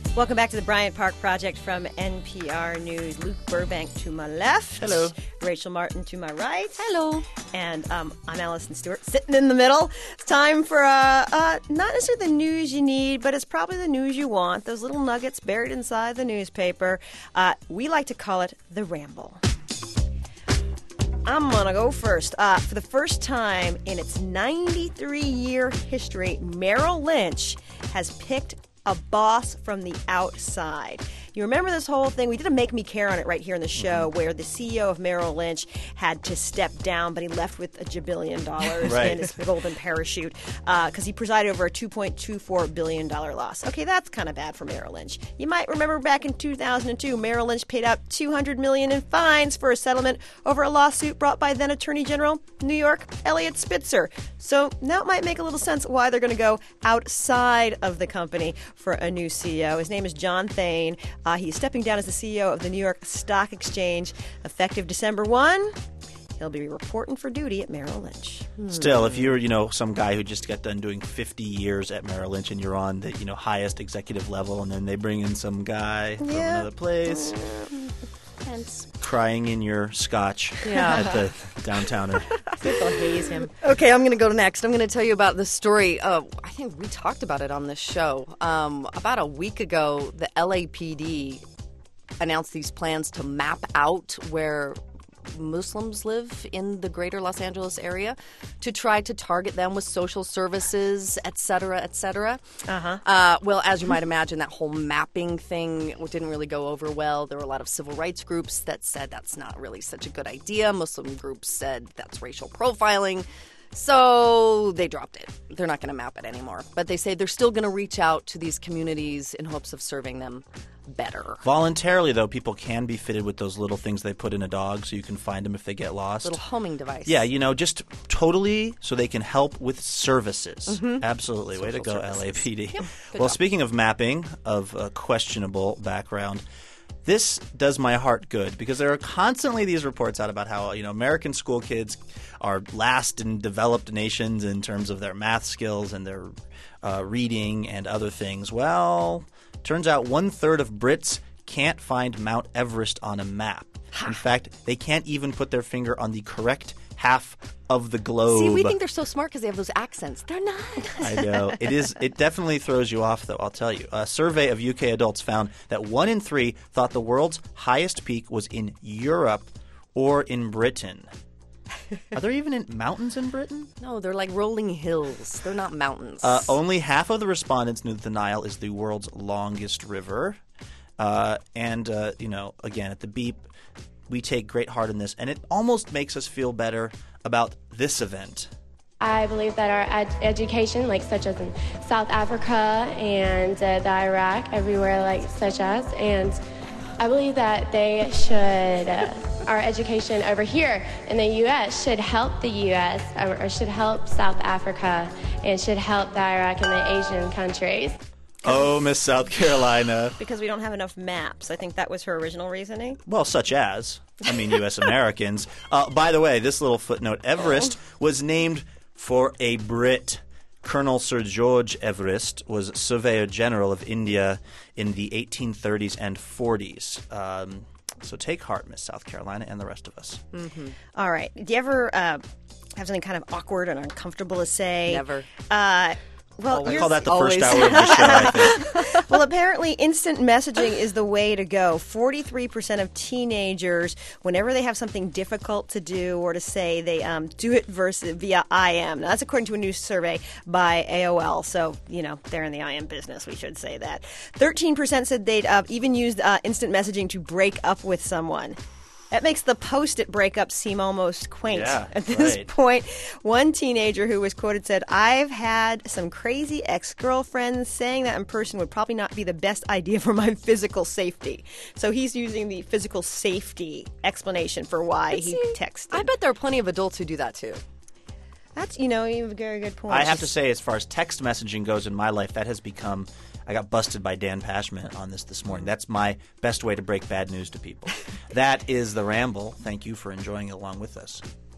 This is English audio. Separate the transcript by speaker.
Speaker 1: Welcome back to the Bryant Park Project from NPR News. Luke Burbank to my left.
Speaker 2: Hello.
Speaker 1: Rachel Martin to my right.
Speaker 3: Hello.
Speaker 1: And I'm Allison Stewart, sitting in the middle. It's time for not necessarily the news you need, but it's probably the news you want. Those little nuggets buried inside the newspaper. We like to call it the Ramble. I'm going to go first. For the first time in its 93-year history, Merrill Lynch has picked a boss from the outside. You remember this whole thing? We did a Make Me Care on it right here in the show where the CEO of Merrill Lynch had to step down, but he left with $1 billion
Speaker 2: Right.
Speaker 1: in his golden parachute because he presided over a $2.24 billion loss. Okay, that's kind of bad for Merrill Lynch. You might remember back in 2002, Merrill Lynch paid out $200 million in fines for a settlement over a lawsuit brought by then Attorney General New York Eliot Spitzer. So now it might make a little sense why they're going to go outside of the company for a new CEO. His name is John Thain. He's stepping down as the CEO of the New York Stock Exchange effective December 1. He'll be reporting for duty at Merrill Lynch.
Speaker 2: Still, if you're, some guy who just got done doing 50 years at Merrill Lynch and you're on the, highest executive level, and then they bring in some guy from another place crying in your scotch at the downtowner.
Speaker 3: They'll haze him.
Speaker 1: Okay, I'm going to go next.
Speaker 3: I'm going to tell you about the story. I think we talked about it on this show. About a week ago, the LAPD announced these plans to map out where Muslims live in the greater Los Angeles area to try to target them with social services, et cetera, et cetera. Well, as you might imagine, that whole mapping thing didn't really go over well. There were a lot of civil rights groups that said that's not really such a good idea. Muslim groups said that's racial profiling. So they dropped it. They're not going to map it anymore. But they say they're still going to reach out to these communities in hopes of serving them better.
Speaker 2: Voluntarily, though, people can be fitted with those little things they put in a dog so you can find them if they get lost.
Speaker 3: Little homing device.
Speaker 2: Yeah, just totally so they can help with services. Absolutely. Way to go, LAPD.
Speaker 3: Yep.
Speaker 2: Well,
Speaker 3: job.
Speaker 2: speaking of mapping of a questionable background, this does my heart good because there are constantly these reports out about how, American school kids are last in developed nations in terms of their math skills and their reading and other things. Well, turns out 1/3 of Brits can't find Mount Everest on a map. In fact, they can't even put their finger on the correct half of the globe.
Speaker 3: See, we think they're so smart because they have those accents. They're not.
Speaker 2: I know. It definitely throws you off, though, I'll tell you. A survey of UK adults found that 1 in 3 thought the world's highest peak was in Europe or in Britain. Are there even mountains in Britain?
Speaker 3: No, they're like rolling hills. They're not mountains.
Speaker 2: Only half of the respondents knew that the Nile is the world's longest river. Again, at the Beep, we take great heart in this, and it almost makes us feel better about this event.
Speaker 4: I believe that our education, such as in South Africa and the Iraq, everywhere such as, and I believe that they should, our education over here in the U.S. should help the U.S. or should help South Africa and should help the Iraq and the Asian countries.
Speaker 2: Oh, Miss South Carolina.
Speaker 1: Because we don't have enough maps. I think that was her original reasoning.
Speaker 2: Well, such as, U.S. Americans. By the way, this little footnote, Everest was named for a Brit. Colonel Sir George Everest was Surveyor General of India in the 1830s and 40s. So take heart, Miss South Carolina, and the rest of us.
Speaker 1: All right. Do you ever have something kind of awkward and uncomfortable to say?
Speaker 3: Never.
Speaker 1: Well,
Speaker 2: I
Speaker 1: you're
Speaker 2: call that the
Speaker 3: always.
Speaker 2: first hour of the show, I think.
Speaker 1: Well, apparently instant messaging is the way to go. 43% of teenagers, whenever they have something difficult to do or to say, they do it via IM. Now, that's according to a new survey by AOL. So, they're in the IM business, we should say that. 13% said they'd even used instant messaging to break up with someone. That makes the post-it breakup seem almost quaint.
Speaker 2: Yeah,
Speaker 1: at this
Speaker 2: right.
Speaker 1: point, one teenager who was quoted said, "I've had some crazy ex-girlfriends saying that in person would probably not be the best idea for my physical safety." So he's using the physical safety explanation for why he texted.
Speaker 3: I bet there are plenty of adults who do that too.
Speaker 1: That's, you have a very good point.
Speaker 2: I have to say, as far as text messaging goes in my life, that has become – I got busted by Dan Pashman on this morning. That's my best way to break bad news to people. That is The Ramble. Thank you for enjoying it along with us.